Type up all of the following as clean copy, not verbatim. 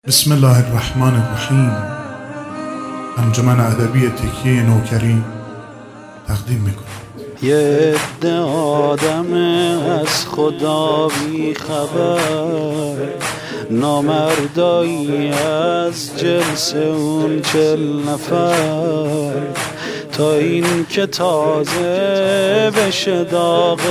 بسم الله الرحمن الرحیم. انجمن ادبی تکیه نوکری تقدیم میکنم. یه عده آدم از خدا بی خبر، نامردایی از جنس اون 40 نفر، تا این که تازه بشه داغ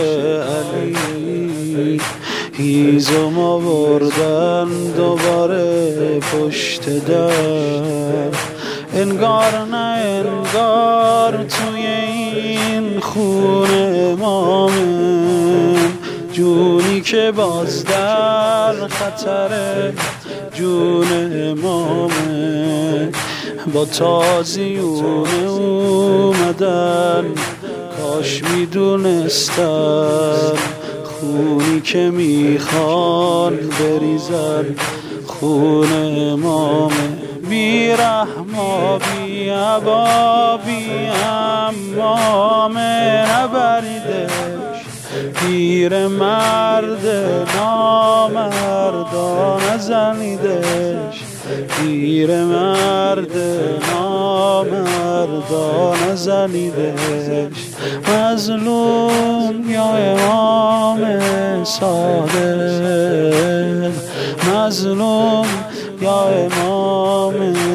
علی، هیزم آوردن دوباره پشت در. انگار نه انگار توی این خونه امامه، جونی که باز در خطره جون امامه. با تازیونه اومدن، کاش میدونستن خونی که میخوان بریزن خون امامه. بی رحم بی عبا بی امامه، نبریدش پیر مرد نامردان زنیدش، پیر مرد نامردان زنیدش. مظلوم یا امام صادق، مظلوم یا امام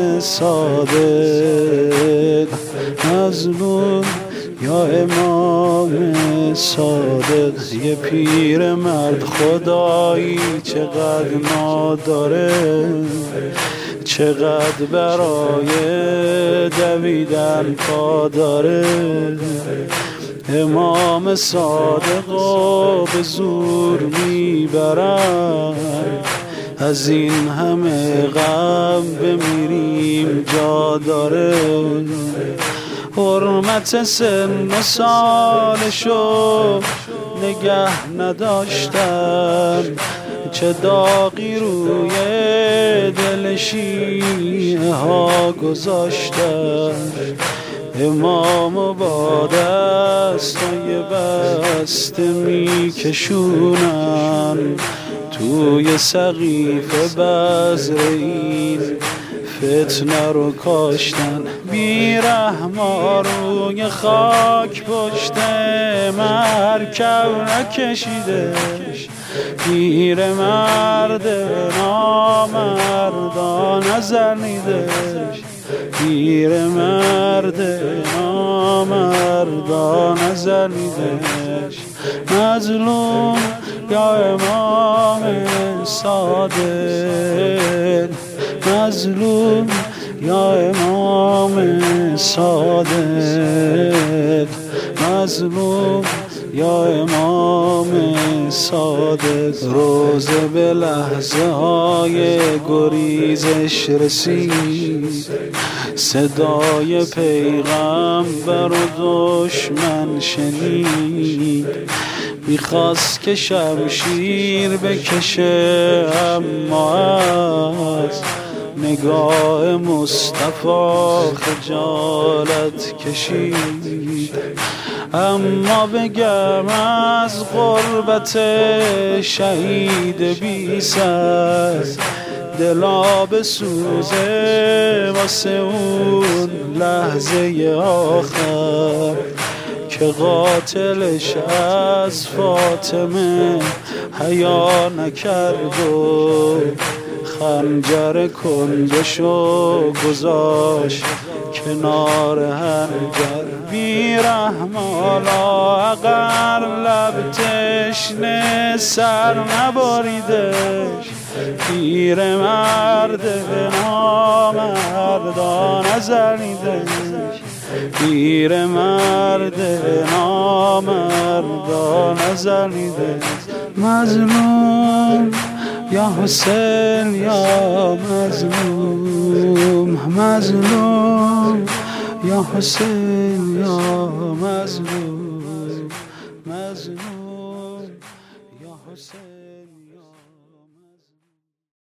صادق، مظلوم یا امام صادق. یه پیر مرد خدایی چقدر ناداره، چقدر برای دویدن پا داره. امام صادقو به زور میبرن، از این همه غم بمیریم جا داره. حرمت سن و سالشو نگه نداشتن، چه داغی روی دل شیعه ها گذاشتن. امامو با دستای بسته میکشونن، توی سقیف بذر این فتنه رو کاشتن. بی رحما روی خاک پشت مرکب نکشیدش، پیر مرد نامردان زنیدش، پیر مرد نامردان زنیدش. مظلوم یا امام صادق، مظلوم یا امام صادق، مظلوم یا امام صادق. روزه به لحظه های گریزش رسید، صدای پیغمبر و دشمن شنید. میخواست که شمشیر بکشه، اما از نگاه مصطفی خجالت کشید. اما بگم از غربت شهید بی سر، دلا بسوزه واسه اون لحظه آخر، که قاتلش از فاطمه حیا نکرد و خنجر کندشو گذاشت کنار هنجر. بی رحمالا اگر لب تشنه سر نباریدش، پیر مرد نامردان زنیدش، پیر مرد نامردان زنیدش. مظلوم یا حسین یا مظلوم، مظلوم یا حسین یا مظلوم.